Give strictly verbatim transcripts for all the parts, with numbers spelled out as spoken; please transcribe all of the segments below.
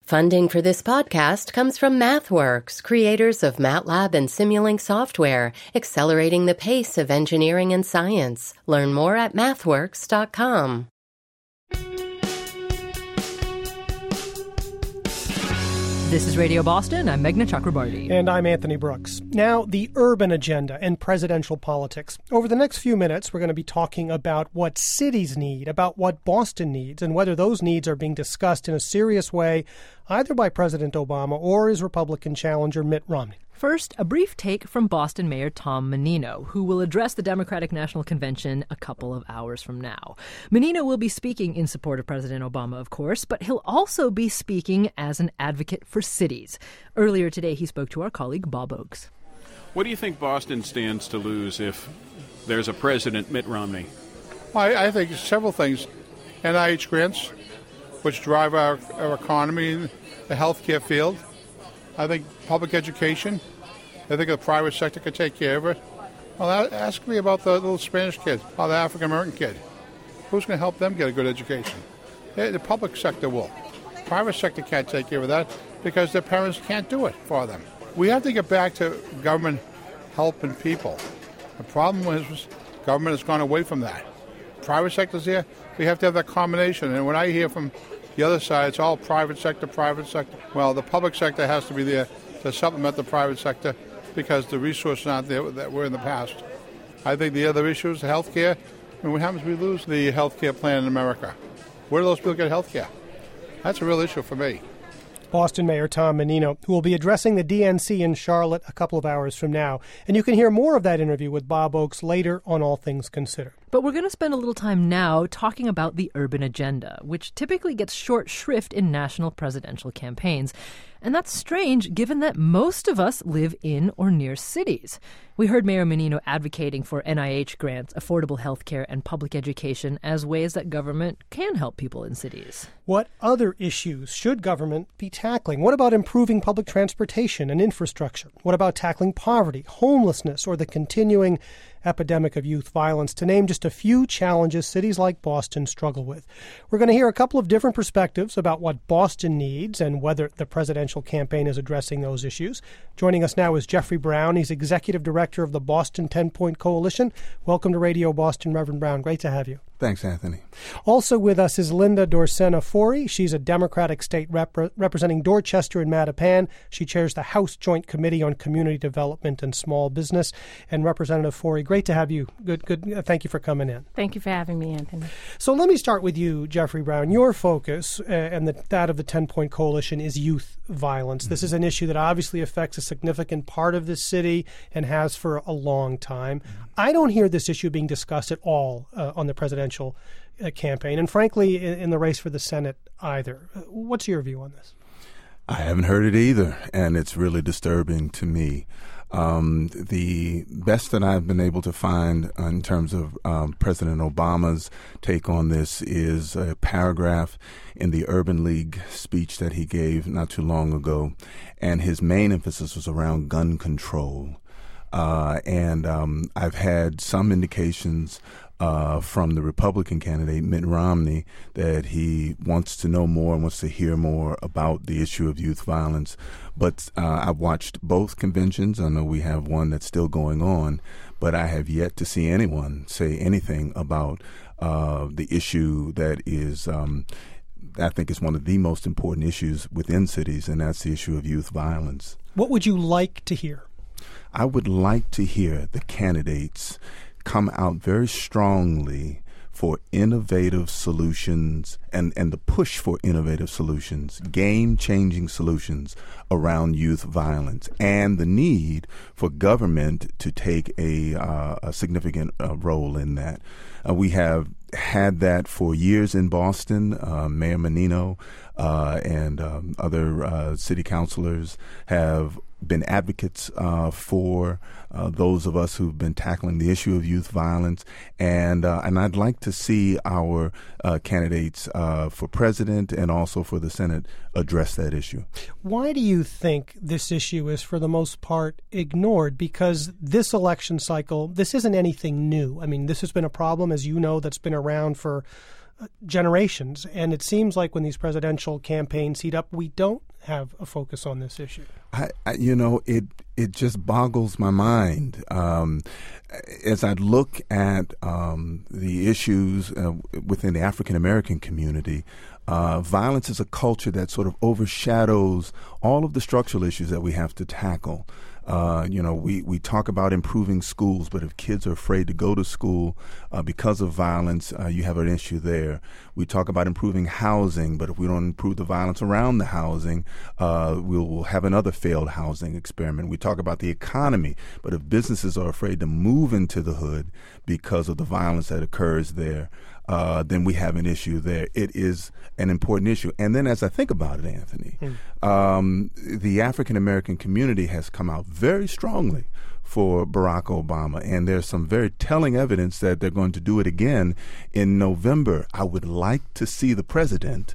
Funding for this podcast comes from MathWorks, creators of MATLAB and Simulink software, accelerating the pace of engineering and science. Learn more at mathworks dot com. This is Radio Boston. I'm Meghna Chakrabarti. And I'm Anthony Brooks. Now, the urban agenda and presidential politics. Over the next few minutes, we're going to be talking about what cities need, about what Boston needs, and whether those needs are being discussed in a serious way, either by President Obama or his Republican challenger, Mitt Romney. First, a brief take from Boston Mayor Tom Menino, who will address the Democratic National Convention a couple of hours from now. Menino will be speaking in support of President Obama, of course, but he'll also be speaking as an advocate for cities. Earlier today, he spoke to our colleague Bob Oakes. What do you think Boston stands to lose if there's a President Mitt Romney? Well, I, I think several things. N I H grants, which drive our, our economy in the healthcare field. I think public education. I think the private sector could take care of it. Well, ask me about the little Spanish kid, or the African-American kid. Who's going to help them get a good education? The public sector will. Private sector can't take care of that because their parents can't do it for them. We have to get back to government helping people. The problem is government has gone away from that. Private sector's here. We have to have that combination. And when I hear from the other side, it's all private sector, private sector. Well, the public sector has to be there to supplement the private sector because the resources aren't there that were in the past. I think the other issue is the health care. I mean, what happens if we lose the health care plan in America? Where do those people get health care? That's a real issue for me. Boston Mayor Tom Menino, who will be addressing the D N C in Charlotte a couple of hours from now. And you can hear more of that interview with Bob Oakes later on All Things Considered. But we're going to spend a little time now talking about the urban agenda, which typically gets short shrift in national presidential campaigns. And that's strange given that most of us live in or near cities. We heard Mayor Menino advocating for N I H grants, affordable health care, and public education as ways that government can help people in cities. What other issues should government be tackling? What about improving public transportation and infrastructure? What about tackling poverty, homelessness, or the continuing epidemic of youth violence, to name just a few challenges cities like Boston struggle with? We're going to hear a couple of different perspectives about what Boston needs and whether the presidential campaign is addressing those issues. Joining us now is Jeffrey Brown. He's executive director of the Boston ten-Point Coalition. Welcome to Radio Boston, Reverend Brown. Great to have you. Thanks, Anthony. Also with us is Linda Dorsena-Forey. She's a Democratic state rep representing Dorchester and Mattapan. She chairs the House Joint Committee on Community Development and Small Business. And Representative Forey, great to have you. Good, good. Uh, thank you for coming in. Thank you for having me, Anthony. So let me start with you, Jeffrey Brown. Your focus uh, and the, that of the ten-Point Coalition is youth violence. Mm-hmm. This is an issue that obviously affects a significant part of the city and has for a long time. Mm-hmm. I don't hear this issue being discussed at all uh, on the presidential uh, campaign, and frankly, in, in the race for the Senate either. Uh, what's your view on this? I haven't heard it either, and it's really disturbing to me. Um, the best that I've been able to find in terms of um, President Obama's take on this is a paragraph in the Urban League speech that he gave not too long ago, and his main emphasis was around gun control. Uh, and um, I've had some indications uh, from the Republican candidate, Mitt Romney, that he wants to know more and wants to hear more about the issue of youth violence. But uh, I've watched both conventions. I know we have one that's still going on, but I have yet to see anyone say anything about uh, the issue that is um, I think is one of the most important issues within cities, and that's the issue of youth violence. What would you like to hear? I would like to hear the candidates come out very strongly for innovative solutions and, and the push for innovative solutions, game-changing solutions around youth violence, and the need for government to take a, uh, a significant uh, role in that. Uh, we have had that for years in Boston. Uh, Mayor Menino uh, and um, other uh, city councilors have been advocates uh, for uh, those of us who've been tackling the issue of youth violence, and uh, and I'd like to see our uh, candidates uh, for president and also for the Senate address that issue. Why do you think this issue is, for the most part, ignored? Because this election cycle, this isn't anything new. I mean, this has been a problem, as you know, that's been around for uh, generations. And it seems like when these presidential campaigns heat up, we don't have a focus on this issue. I, I, you know, it it just boggles my mind. Um, as I look at um, the issues uh, within the African American community, uh, violence is a culture that sort of overshadows all of the structural issues that we have to tackle. Uh, you know, we, we talk about improving schools, but if kids are afraid to go to school uh, because of violence, uh, you have an issue there. We talk about improving housing, but if we don't improve the violence around the housing, uh, we'll, we'll have another failed housing experiment. We talk about the economy, but if businesses are afraid to move into the hood because of the violence that occurs there, Uh, then we have an issue there. It is an important issue. And then as I think about it, Anthony, mm. um, the African American community has come out very strongly for Barack Obama. And there's some very telling evidence that they're going to do it again in November. I would like to see the president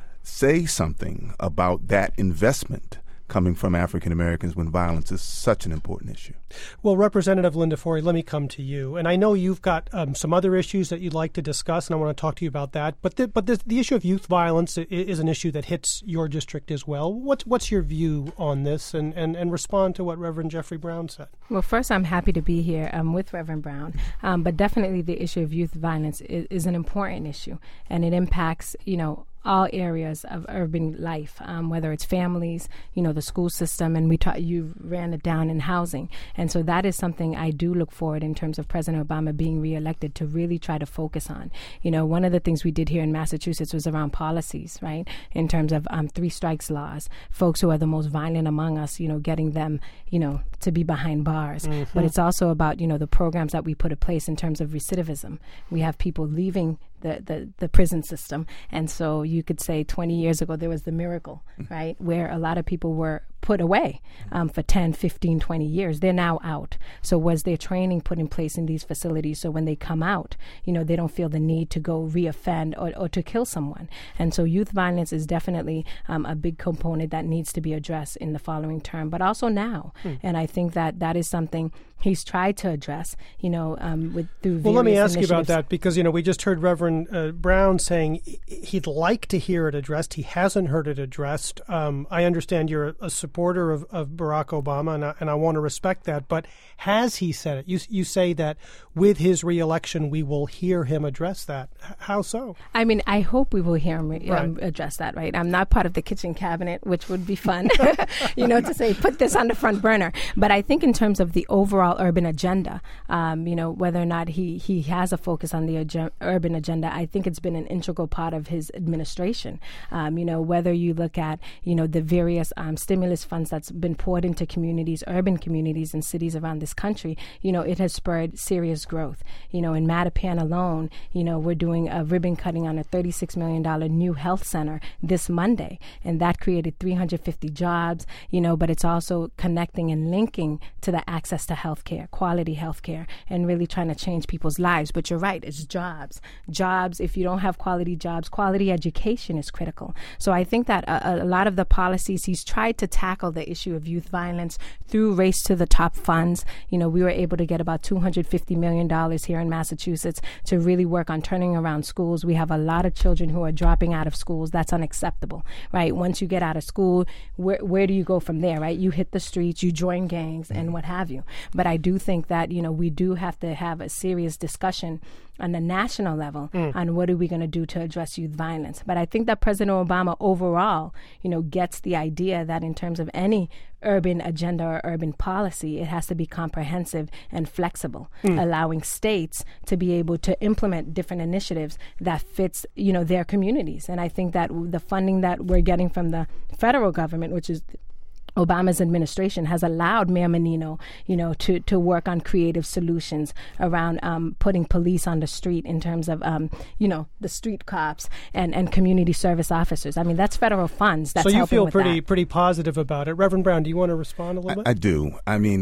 say something about that investment coming from African Americans when violence is such an important issue. Well, Representative Linda Forey, let me come to you. And I know you've got um, some other issues that you'd like to discuss, and I want to talk to you about that. But the, but the, the issue of youth violence is an issue that hits your district as well. What's what's your view on this? And, and, and respond to what Reverend Jeffrey Brown said. Well, first, I'm happy to be here um, with Reverend Brown. Um, but definitely the issue of youth violence is, is an important issue, and it impacts, you know, all areas of urban life, um, whether it's families, you know, the school system, and we ta- you ran it down in housing. And so that is something I do look forward in terms of President Obama being reelected to really try to focus on. You know, one of the things we did here in Massachusetts was around policies, right, in terms of um, three strikes laws, folks who are the most violent among us, you know, getting them, you know, to be behind bars. Mm-hmm. But it's also about, you know, the programs that we put in place in terms of recidivism. We have people leaving The, the, the prison system. And so you could say twenty years ago, there was the miracle, right, where a lot of people were put away um, for ten, fifteen, twenty years. They're now out. So was their training put in place in these facilities so when they come out, you know, they don't feel the need to go reoffend or, or to kill someone. And so youth violence is definitely um, a big component that needs to be addressed in the following term, but also now. Hmm. And I think that that is something he's tried to address, you know, um, with through various Well, let me ask initiatives. you about that, because, you know, we just heard Reverend uh, Brown saying he'd like to hear it addressed. He hasn't heard it addressed. Um, I understand you're a, a supporter of, of Barack Obama, and I, and I want to respect that. But has he said it? You, you say that with his reelection, we will hear him address that. H- how so? I mean, I hope we will hear him um, right. address that, right? I'm not part of the kitchen cabinet, which would be fun, you know, to say, put this on the front burner. But I think in terms of the overall urban agenda, um, you know, whether or not he, he has a focus on the ag- urban agenda, I think it's been an integral part of his administration. Um, you know, whether you look at, you know, the various um, stimulus funds that's been poured into communities, urban communities and cities around this country, you know, it has spurred serious growth. You know, in Mattapan alone, you know, we're doing a ribbon cutting on a thirty-six million dollars new health center this Monday, and that created three hundred fifty jobs, you know, but it's also connecting and linking to the access to health care, quality health care, and really trying to change people's lives. But you're right, it's jobs. Jobs, if you don't have quality jobs, quality education is critical. So I think that a, a lot of the policies, he's tried to tackle the issue of youth violence through Race to the Top funds. You know, we were able to get about two hundred fifty million dollars here in Massachusetts to really work on turning around schools. We have a lot of children who are dropping out of schools. That's unacceptable, right? Once you get out of school, where, where do you go from there, right? You hit the streets, you join gangs, and what have you. But I do think that, you know, we do have to have a serious discussion on the national level mm. on what are we going to do to address youth violence. But I think that President Obama overall, you know, gets the idea that in terms of any urban agenda or urban policy, it has to be comprehensive and flexible, mm. allowing states to be able to implement different initiatives that fits, you know, their communities. And I think that the funding that we're getting from the federal government, which is Obama's administration, has allowed Mayor Menino, you know, to, to work on creative solutions around um, putting police on the street in terms of, um, you know, the street cops and, and community service officers. I mean, that's federal funds. That's so you helping feel with pretty that. pretty positive about it. Reverend Brown, do you want to respond a little I, bit? I do. I mean, I,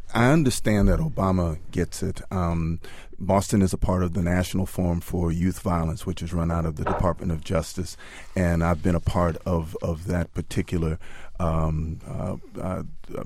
I understand that Obama gets it. Um, Boston is a part of the National Forum for Youth Violence, which is run out of the Department of Justice, and I've been a part of, of that particular um, uh, uh,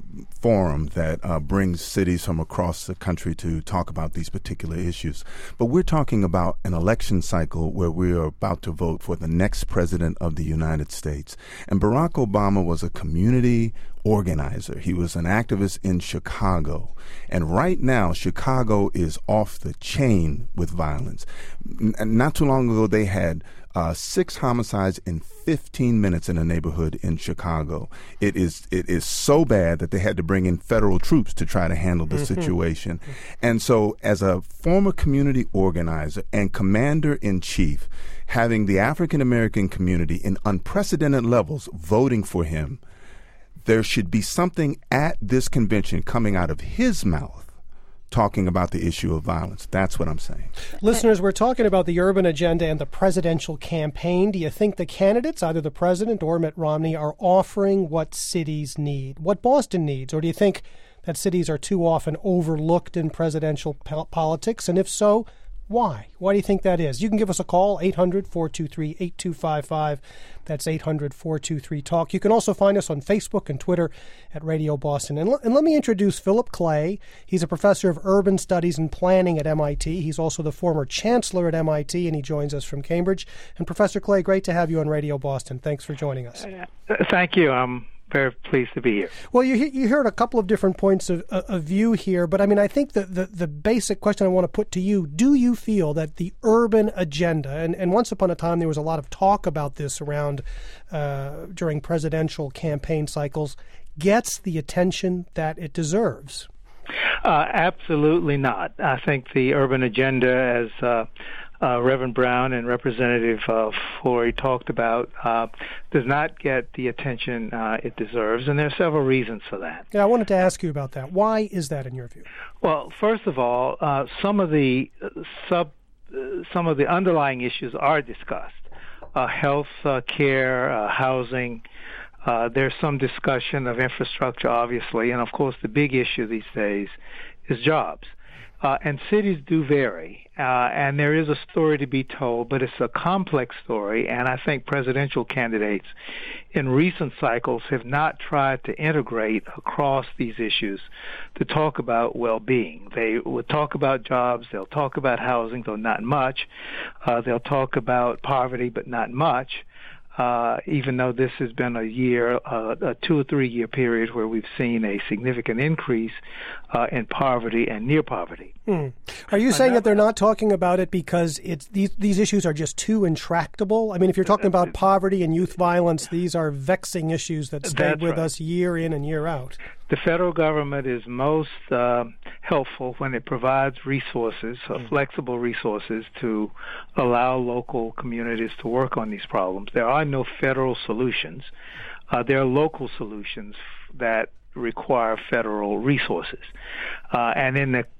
forum that uh, brings cities from across the country to talk about these particular issues. But we're talking about an election cycle where we are about to vote for the next president of the United States. And Barack Obama was a community organizer. He was an activist in Chicago. And right now, Chicago is off the chain with violence. N- not too long ago, they had uh, six homicides in fifteen minutes in a neighborhood in Chicago. It is it is so bad that they had to bring in federal troops to try to handle the situation. And so as a former community organizer and commander-in-chief, having the African-American community in unprecedented levels voting for him, there should be something at this convention coming out of his mouth talking about the issue of violence. That's what I'm saying. Listeners, we're talking about the urban agenda and the presidential campaign. Do you think the candidates, either the president or Mitt Romney, are offering what cities need, what Boston needs? Or do you think that cities are too often overlooked in presidential po- politics? And if so, why? Why do you think that is? You can give us a call, eight hundred, four two three, eight two five five. That's eight hundred, four two three, talk. You can also find us on Facebook and Twitter at Radio Boston. And, l- and let me introduce Philip Clay. He's a professor of urban studies and planning at M I T. He's also the former chancellor at M I T, and he joins us from Cambridge. And Professor Clay, great to have you on Radio Boston. Thanks for joining us. Uh, thank you. I'm very pleased to be here. Well, you you heard a couple of different points of, of view here, but I mean, I think the, the, the basic question I want to put to you, do you feel that the urban agenda, and, and once upon a time there was a lot of talk about this around uh, during presidential campaign cycles, gets the attention that it deserves? Uh, absolutely not. I think the urban agenda, as uh, Uh, Reverend Brown and Representative uh, Flory talked about, uh, does not get the attention uh, it deserves, and there are several reasons for that. Yeah, I wanted to ask you about that. Why is that in your view? Well, first of all, uh, some of the sub, uh, some of the underlying issues are discussed: uh, health uh, care, uh, housing. Uh, there's some discussion of infrastructure, obviously, and of course, the big issue these days is jobs. Uh, and cities do vary, uh, and there is a story to be told, but it's a complex story, and I think presidential candidates in recent cycles have not tried to integrate across these issues to talk about well-being. They will talk about jobs, they'll talk about housing, though not much. Uh, they'll talk about poverty, but not much. Uh, even though this has been a year, uh, a two or three year period where we've seen a significant increase uh, in poverty and near poverty. Hmm. Are you saying that they're not talking about it because it's these these issues are just too intractable? I mean, if you're talking about poverty and youth violence, these are vexing issues that stay That's with right. us year in and year out. The federal government is most uh, helpful when it provides resources, uh, mm. flexible resources, to allow local communities to work on these problems. There are no federal solutions. Uh, there are local solutions that require federal resources. Uh, and in the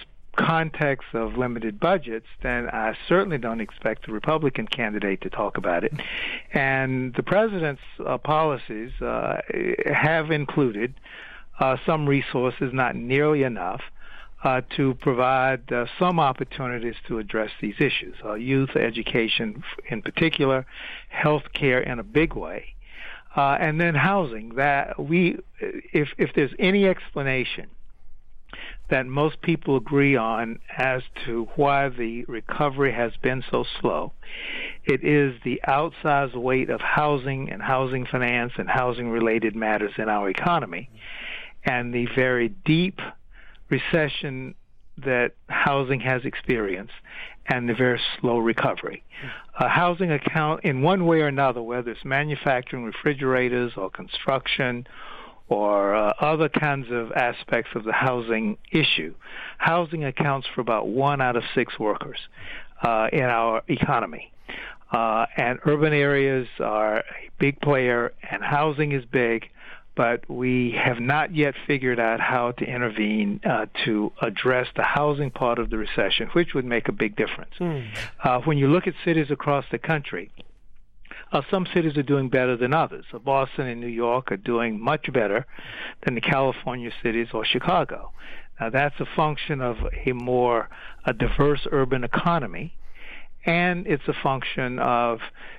context of limited budgets, then I certainly don't expect the Republican candidate to talk about it. And the president's uh, policies uh, have included Uh, some resources, not nearly enough, uh, to provide uh, some opportunities to address these issues. Uh, youth education in particular, health care in a big way, uh, and then housing. That we, if if there's any explanation that most people agree on as to why the recovery has been so slow, it is the outsized weight of housing and housing finance and housing-related matters in our economy, and the very deep recession that housing has experienced, and the very slow recovery. Uh, housing account, in one way or another, whether it's manufacturing, refrigerators, or construction, or uh, other kinds of aspects of the housing issue, housing accounts for about one out of six workers uh, in our economy. Uh, and urban areas are a big player, and housing is big, but we have not yet figured out how to intervene uh, to address the housing part of the recession, which would make a big difference. Mm. Uh, when you look at cities across the country, Uh, some cities are doing better than others. So Boston and New York are doing much better than the California cities or Chicago. Now, that's a function of a more a diverse urban economy, and it's a function of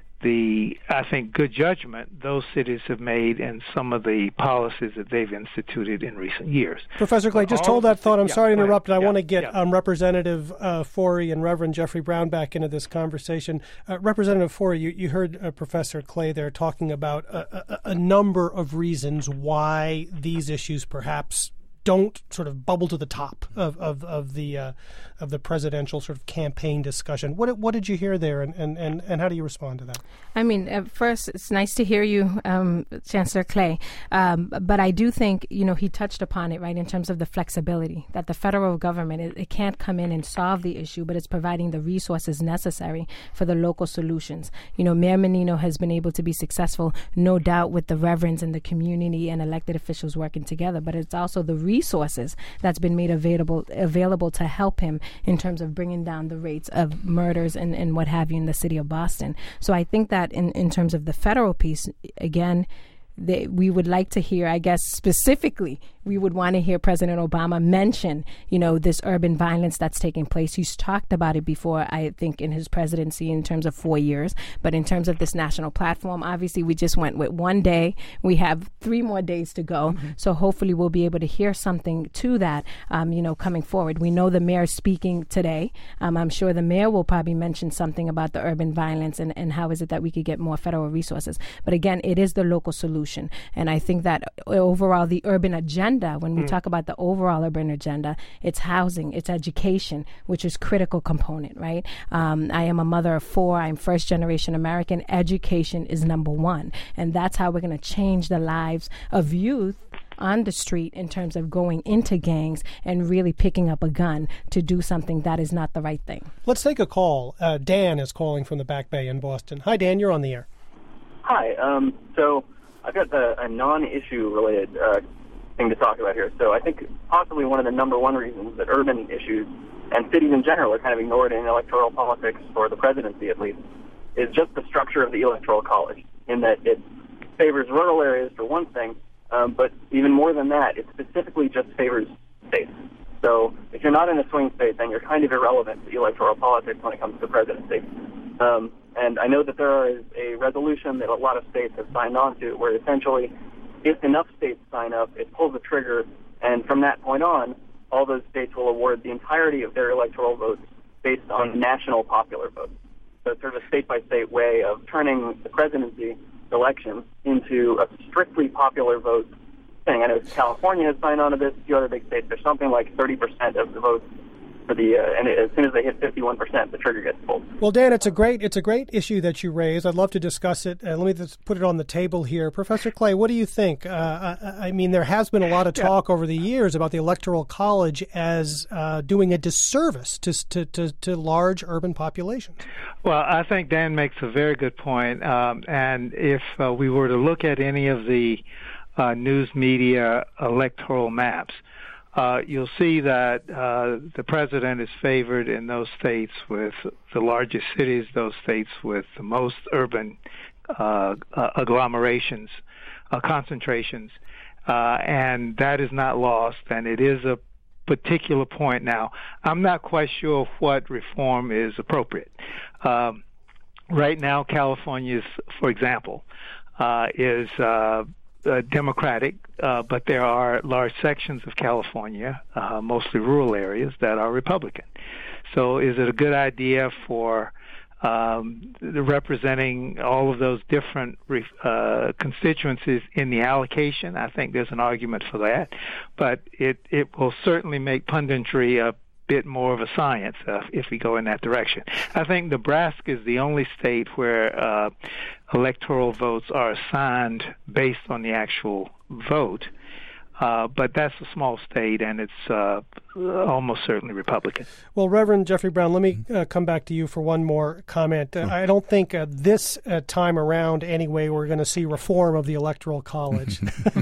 the, I think, good judgment those cities have made and some of the policies that they've instituted in recent years. Professor Clay, but just hold that thought. I'm yeah, sorry to interrupt, but I yeah, want to get yeah. um, Representative uh, Forey and Reverend Jeffrey Brown back into this conversation. Uh, Representative Forey, you, you heard uh, Professor Clay there talking about a, a, a number of reasons why these issues perhaps don't sort of bubble to the top of of, of the uh, of the presidential sort of campaign discussion. What what did you hear there, and, and, and, and how do you respond to that? I mean, uh, first, it's nice to hear you, um, Chancellor Clay. Um, but I do think, you know, he touched upon it, right, in terms of the flexibility, that the federal government, it, it can't come in and solve the issue, but it's providing the resources necessary for the local solutions. You know, Mayor Menino has been able to be successful, no doubt, with the reverends and the community and elected officials working together, but it's also the resources that's been made available available to help him in terms of bringing down the rates of murders and, and what have you in the city of Boston. So I think that in, in terms of the federal piece, again, they, we would like to hear, I guess, specifically, we would want to hear President Obama mention, you know, this urban violence that's taking place. He's talked about it before, I think, in his presidency in terms of four years. But in terms of this national platform, obviously, we just went with one day. We have three more days to go. Mm-hmm. So hopefully we'll be able to hear something to that, um, you know, coming forward. We know the mayor is speaking today. Um, I'm sure the mayor will probably mention something about the urban violence and, and how is it that we could get more federal resources. But again, it is the local solution. And I think that overall, the urban agenda, when we mm. talk about the overall urban agenda, it's housing, it's education, which is critical component, right? Um, I am a mother of four. I'm first generation American. Education is number one. And that's how we're going to change the lives of youth on the street in terms of going into gangs and really picking up a gun to do something that is not the right thing. Let's take a call. Uh, Dan is calling from the Back Bay in Boston. Hi, Dan. You're on the air. Hi. Um, so I've got a, a non-issue related uh, thing to talk about here. So I think possibly one of the number one reasons that urban issues and cities in general are kind of ignored in electoral politics, for the presidency at least, is just the structure of the Electoral College, in that it favors rural areas for one thing, um, but even more than that, it specifically just favors states. So if you're not in a swing state, then you're kind of irrelevant to electoral politics when it comes to the presidency. Um, and I know that there is a resolution that a lot of states have signed on to, where essentially, if enough states sign up, it pulls the trigger, and from that point on, all those states will award the entirety of their electoral votes based on national popular votes. So it's sort of a state-by-state way of turning the presidency election into a strictly popular vote thing. I know California has signed on to this, a few other big states. There's something like thirty percent of the votes for the, uh, and as soon as they hit fifty-one percent, the trigger gets pulled. Well, Dan, it's a great it's a great issue that you raise. I'd love to discuss it. Uh, let me just put it on the table here. Professor Clay, what do you think? Uh, I, I mean, there has been a lot of talk yeah. over the years about the Electoral College as uh, doing a disservice to, to, to, to large urban populations. Well, I think Dan makes a very good point. Um, and if uh, we were to look at any of the uh, news media electoral maps, Uh, you'll see that uh, the president is favored in those states with the largest cities, those states with the most urban uh, uh, agglomerations, uh, concentrations, uh, and that is not lost, and it is a particular point. Now, I'm not quite sure what reform is appropriate. Um, right now, California, for example, uh, is uh, Uh, Democratic, uh, but there are large sections of California, uh, mostly rural areas, that are Republican. So is it a good idea for um, representing all of those different uh, constituencies in the allocation? I think there's an argument for that, but it, it will certainly make punditry a bit more of a science uh, if we go in that direction. I think Nebraska is the only state where uh, electoral votes are assigned based on the actual vote, uh, but that's a small state, and it's uh, almost certainly Republican. Well, Reverend Jeffrey Brown, let me uh, come back to you for one more comment. Uh, I don't think uh, this uh, time around, anyway, we're going to see reform of the Electoral College. I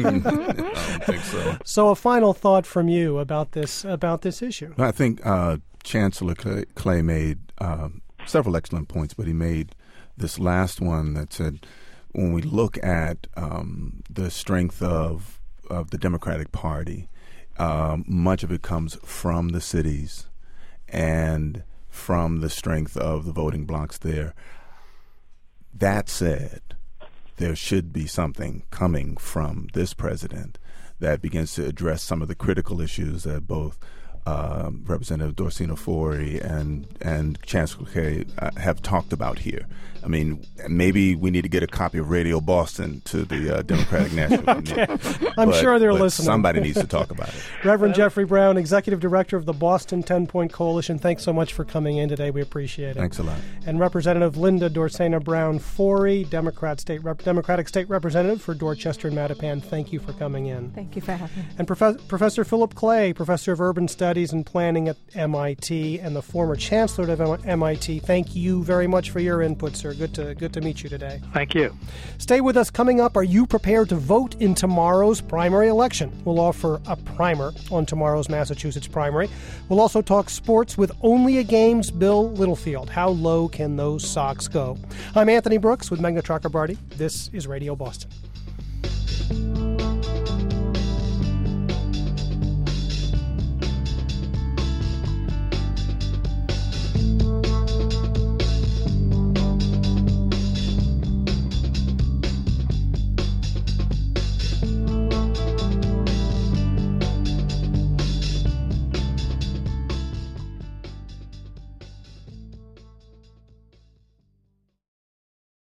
don't think so. So, a final thought from you about this about this issue. I think uh, Chancellor Clay, Clay made uh, several excellent points, but he made this last one that said, when we look at um, the strength of of the Democratic Party, um, much of it comes from the cities and from the strength of the voting blocks there. That said, there should be something coming from this president that begins to address some of the critical issues that both Um, Representative Dorsina Fori and and Chancellor Kaye uh, have talked about here. I mean, maybe we need to get a copy of Radio Boston to the uh, Democratic National okay. Committee. I'm but, sure they're but listening. Somebody needs to talk about it. Reverend Jeffrey Brown, Executive Director of the Boston ten-Point Coalition, thanks so much for coming in today. We appreciate it. Thanks a lot. And Representative Linda Dorsena Brown Fori, Democrat state Rep- Democratic State Representative for Dorchester and Mattapan, thank you for coming in. Thank you for having me. And Prof- Professor Philip Clay, Professor of Urban Studies and Planning at M I T and the former Chancellor of M I T, thank you very much for your input, sir. Good to good to meet you today. Thank you. Stay with us. Coming up, are you prepared to vote in tomorrow's primary election? We'll offer a primer on tomorrow's Massachusetts primary. We'll also talk sports with Only a Game's Bill Littlefield. How low can those Sox go? I'm Anthony Brooks with Meghna Chakrabarty. This is Radio Boston.